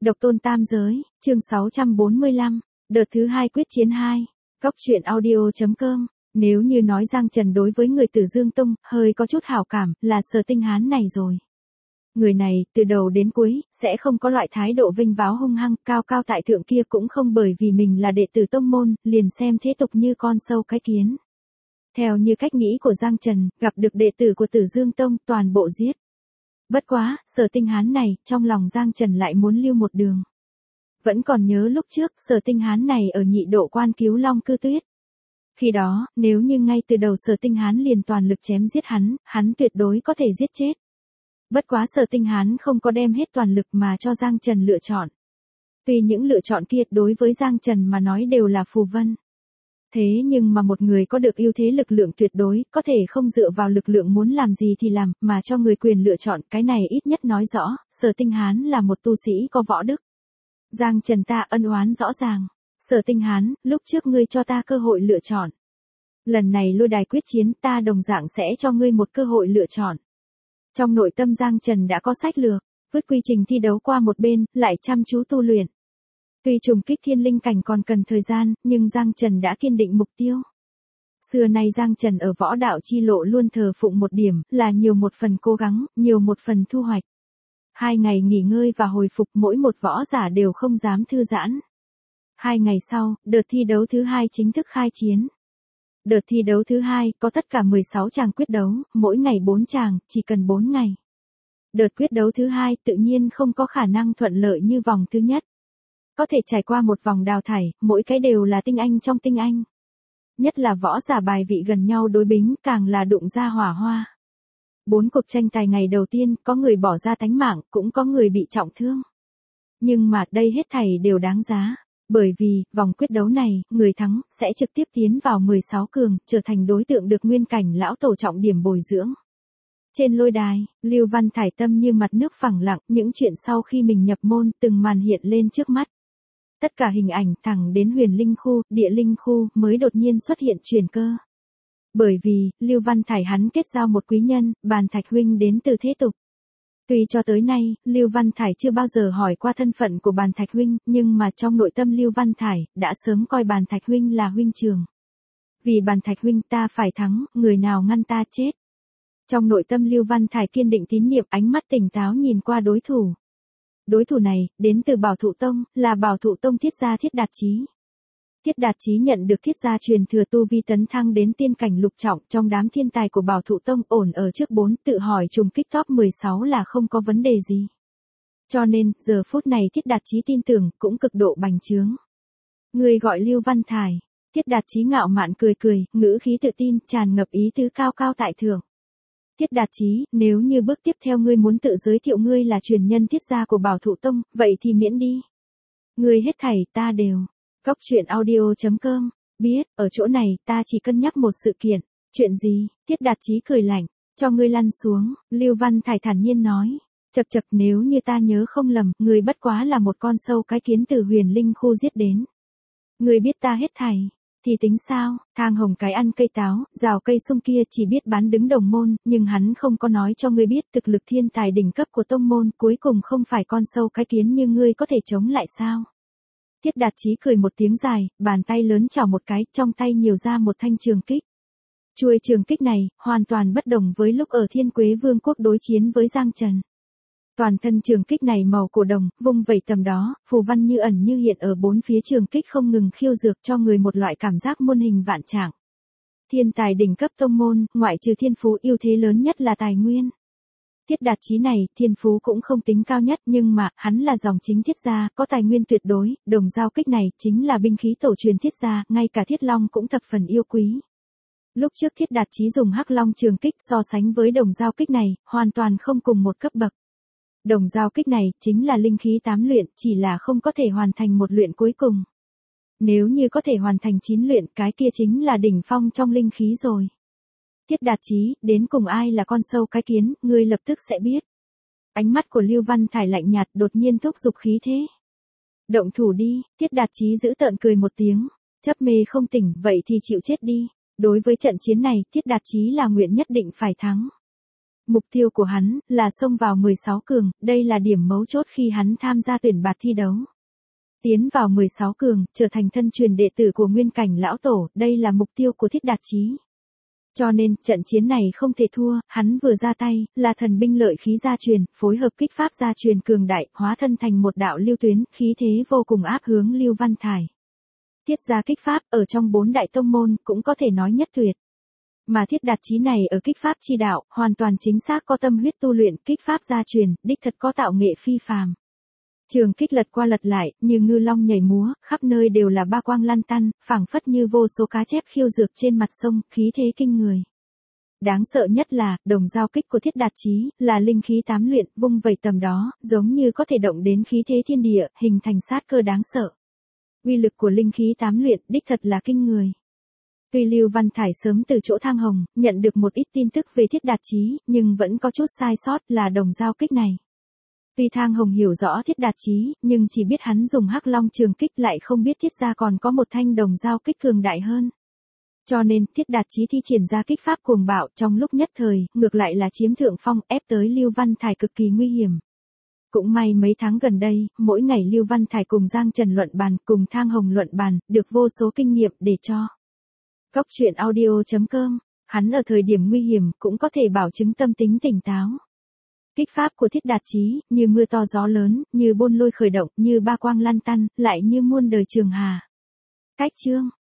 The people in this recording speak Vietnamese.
Độc tôn tam giới, chương 645, đợt thứ 2 quyết chiến 2. Góc truyện audio.com. Nếu như nói Giang Trần đối với người Tử Dương Tông hơi có chút hảo cảm là Sở Tinh Hán này rồi. Người này từ đầu đến cuối sẽ không có loại thái độ vinh váo hung hăng cao cao tại thượng kia, cũng không bởi vì mình là đệ tử tông môn liền xem thế tục như con sâu cái kiến. Theo như cách nghĩ của Giang Trần, gặp được đệ tử của Tử Dương Tông toàn bộ giết. Bất quá, Sở Tinh Hán này, trong lòng Giang Trần lại muốn lưu một đường. Vẫn còn nhớ lúc trước, Sở Tinh Hán này ở Nhị Độ Quan cứu Long Cư Tuyết. Khi đó, nếu như ngay từ đầu Sở Tinh Hán liền toàn lực chém giết hắn tuyệt đối có thể giết chết. Bất quá Sở Tinh Hán không có đem hết toàn lực mà cho Giang Trần lựa chọn. Tuy những lựa chọn kia đối với Giang Trần mà nói đều là phù vân. Thế nhưng mà một người có được ưu thế lực lượng tuyệt đối, có thể không dựa vào lực lượng muốn làm gì thì làm, mà cho người quyền lựa chọn, cái này ít nhất nói rõ, Sở Tinh Hán là một tu sĩ có võ đức. Giang Trần ta ân oán rõ ràng. Sở Tinh Hán, lúc trước ngươi cho ta cơ hội lựa chọn. Lần này lôi đài quyết chiến ta đồng dạng sẽ cho ngươi một cơ hội lựa chọn. Trong nội tâm Giang Trần đã có sách lược, vứt quy trình thi đấu qua một bên, lại chăm chú tu luyện. Tuy trùng kích thiên linh cảnh còn cần thời gian, nhưng Giang Trần đã kiên định mục tiêu. Xưa nay Giang Trần ở võ đạo chi lộ luôn thờ phụng một điểm, là nhiều một phần cố gắng, nhiều một phần thu hoạch. 2 ngày nghỉ ngơi và hồi phục mỗi một võ giả đều không dám thư giãn. 2 ngày sau, đợt thi đấu thứ 2 chính thức khai chiến. Đợt thi đấu thứ 2 có tất cả 16 tràng quyết đấu, mỗi ngày 4 tràng, chỉ cần 4 ngày. Đợt quyết đấu thứ 2 tự nhiên không có khả năng thuận lợi như vòng thứ nhất. Có thể trải qua một vòng đào thải, mỗi cái đều là tinh anh trong tinh anh. Nhất là võ giả bài vị gần nhau đối bính, càng là đụng ra hỏa hoa. 4 cuộc tranh tài ngày đầu tiên, có người bỏ ra tánh mạng, cũng có người bị trọng thương. Nhưng mà đây hết thảy đều đáng giá. Bởi vì, vòng quyết đấu này, người thắng, sẽ trực tiếp tiến vào 16 cường, trở thành đối tượng được nguyên cảnh lão tổ trọng điểm bồi dưỡng. Trên lôi đài, Lưu Văn Thải tâm như mặt nước phẳng lặng, những chuyện sau khi mình nhập môn từng màn hiện lên trước mắt. Tất cả hình ảnh thẳng đến huyền linh khu, địa linh khu mới đột nhiên xuất hiện chuyển cơ. Bởi vì, Lưu Văn Thải hắn kết giao một quý nhân, Bàn Thạch huynh đến từ thế tục. Tuy cho tới nay, Lưu Văn Thải chưa bao giờ hỏi qua thân phận của Bàn Thạch huynh, nhưng mà trong nội tâm Lưu Văn Thải đã sớm coi Bàn Thạch huynh là huynh trường. Vì Bàn Thạch huynh ta phải thắng, người nào ngăn ta chết. Trong nội tâm Lưu Văn Thải kiên định tín niệm, ánh mắt tỉnh táo nhìn qua đối thủ. Đối thủ này, đến từ Bảo Thụ Tông, là Bảo Thụ Tông Thiết Gia Thiết Đạt Chí. Thiết Đạt Chí nhận được Thiết Gia truyền thừa tu vi tấn thăng đến tiên cảnh lục trọng, trong đám thiên tài của Bảo Thụ Tông ổn ở trước 4, tự hỏi trùng kích top 16 là không có vấn đề gì. Cho nên, giờ phút này Thiết Đạt Chí tin tưởng, cũng cực độ bành trướng. Người gọi Lưu Văn Thải. Thiết Đạt Chí ngạo mạn cười cười, ngữ khí tự tin, tràn ngập ý tứ cao cao tại thượng. Thiết Đạt Chí, nếu như bước tiếp theo ngươi muốn tự giới thiệu ngươi là truyền nhân Thiết gia của Bảo Thụ Tông, vậy thì miễn đi. Ngươi hết thảy ta đều. Góc truyện audio.com. Biết, ở chỗ này ta chỉ cân nhắc một sự kiện. Chuyện gì? Thiết Đạt Chí cười lạnh. Cho ngươi lăn xuống, Lưu Văn Thải thản nhiên nói. Chậc chậc, nếu như ta nhớ không lầm, ngươi bất quá là một con sâu cái kiến từ huyền linh khu giết đến. Ngươi biết ta hết thảy. Thì tính sao, Thang Hồng cái ăn cây táo, rào cây sung kia chỉ biết bán đứng đồng môn, nhưng hắn không có nói cho ngươi biết thực lực thiên tài đỉnh cấp của tông môn cuối cùng không phải con sâu cái kiến như ngươi có thể chống lại sao. Thiết Đạt Chí cười một tiếng dài, bàn tay lớn chảo một cái, trong tay nhiều ra một thanh trường kích. Chuôi trường kích này, hoàn toàn bất đồng với lúc ở Thiên Quế Vương quốc đối chiến với Giang Trần. Toàn thân trường kích này màu cổ đồng, vung vẩy tầm đó, phù văn như ẩn như hiện ở bốn phía trường kích không ngừng khiêu dược cho người một loại cảm giác muôn hình vạn trạng. Thiên tài đỉnh cấp tông môn, ngoại trừ thiên phú ưu thế lớn nhất là tài nguyên. Thiết Đạt Chí này, thiên phú cũng không tính cao nhất nhưng mà, hắn là dòng chính Thiết gia, có tài nguyên tuyệt đối, đồng giao kích này chính là binh khí tổ truyền Thiết gia, ngay cả Thiết Long cũng thập phần yêu quý. Lúc trước Thiết Đạt Chí dùng Hắc Long trường kích so sánh với đồng giao kích này, hoàn toàn không cùng một cấp bậc. Đồng giao kích này chính là linh khí 8 luyện, chỉ là không có thể hoàn thành một luyện cuối cùng. Nếu như có thể hoàn thành 9 luyện, cái kia chính là đỉnh phong trong linh khí rồi. Thiết Đạt Chí, đến cùng ai là con sâu cái kiến, ngươi lập tức sẽ biết. Ánh mắt của Lưu Văn Thải lạnh nhạt, đột nhiên thúc giục khí thế. Động thủ đi, Thiết Đạt Chí giữ tợn cười một tiếng, chấp mê không tỉnh, vậy thì chịu chết đi. Đối với trận chiến này, Thiết Đạt Chí là nguyện nhất định phải thắng. Mục tiêu của hắn là xông vào 16 cường, đây là điểm mấu chốt khi hắn tham gia tuyển bạt thi đấu. Tiến vào 16 cường, trở thành thân truyền đệ tử của Nguyên Cảnh lão tổ, đây là mục tiêu của Thiết Đạt Chí. Cho nên, trận chiến này không thể thua, hắn vừa ra tay, là thần binh lợi khí gia truyền, phối hợp kích pháp gia truyền cường đại, hóa thân thành một đạo lưu tuyến, khí thế vô cùng áp hướng Lưu Văn Thải. Thiết gia kích pháp, ở trong 4 đại tông môn, cũng có thể nói nhất tuyệt. Mà Thiết Đạt Chí này ở kích pháp chi đạo, hoàn toàn chính xác có tâm huyết tu luyện, kích pháp gia truyền, đích thật có tạo nghệ phi phàm. Trường kích lật qua lật lại, như ngư long nhảy múa, khắp nơi đều là ba quang lăn tăn, phảng phất như vô số cá chép khiêu dược trên mặt sông, khí thế kinh người. Đáng sợ nhất là, đồng giao kích của Thiết Đạt Chí, là linh khí tám luyện, vung vẩy tầm đó, giống như có thể động đến khí thế thiên địa, hình thành sát cơ đáng sợ. Uy lực của linh khí tám luyện, đích thật là kinh người. Tuy Lưu Văn Thải sớm từ chỗ Thang Hồng, nhận được một ít tin tức về Thiết Đạt Chí, nhưng vẫn có chút sai sót là đồng giao kích này. Tuy Thang Hồng hiểu rõ Thiết Đạt Chí, nhưng chỉ biết hắn dùng Hắc Long trường kích lại không biết Thiết gia còn có một thanh đồng giao kích cường đại hơn. Cho nên, Thiết Đạt Chí thi triển ra kích pháp cuồng bạo trong lúc nhất thời, ngược lại là chiếm thượng phong ép tới Lưu Văn Thải cực kỳ nguy hiểm. Cũng may mấy tháng gần đây, mỗi ngày Lưu Văn Thải cùng Giang Trần luận bàn, cùng Thang Hồng luận bàn, được vô số kinh nghiệm để cho. Góc truyện audio.com, hắn ở thời điểm nguy hiểm cũng có thể bảo chứng tâm tính tỉnh táo. Kích pháp của Thiết Đạt Chí, như mưa to gió lớn, như bôn lôi khởi động, như ba quang lăn tăn, lại như muôn đời trường hà. Cách chương